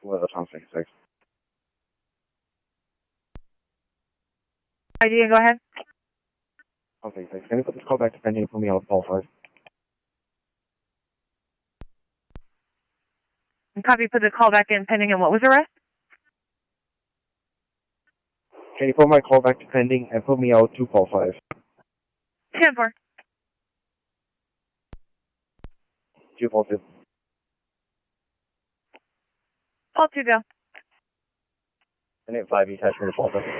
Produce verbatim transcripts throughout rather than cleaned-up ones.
Well, that's one sixty-six. I D, go ahead. one sixty-six. Can you put this call back to pending and put me out with Paul five? Copy, put the call back in pending, and what was the rest? Can you put my call back to pending and put me out to Paul five? ten four. two Paul two. Paul two, go. And eight five, attach me to Paul five.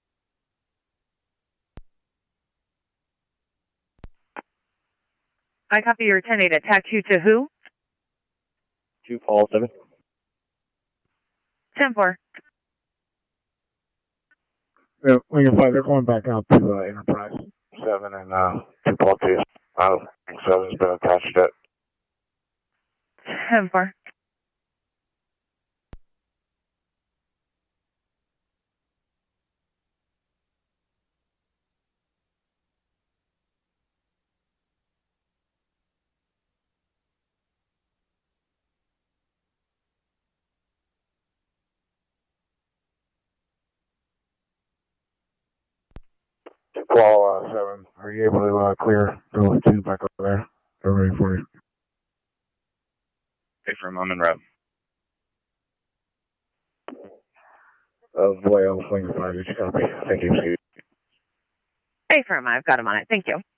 I copy your ten eight, attack you to who? two Paul seven. ten four. Yeah, Wing five, they're going back out to uh, Enterprise seven and uh, two Paul two. I don't think seven's been attached yet. ten four. two Paul uh, seven, are you able to uh, clear those two back over there? They're ready for you. Hey, for a moment, Rob. Uh, Voyo, Wing five, did you copy? Thank you, Steve. Hey, firm, I've got him on it. Thank you.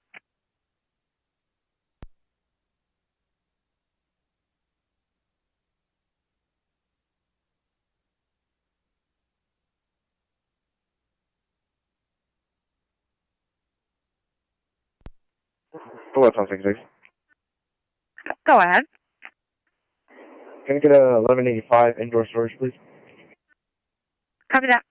Well, that's one sixty-six. Go ahead. Can I get a eleven eighty-five indoor storage, please? Copy that.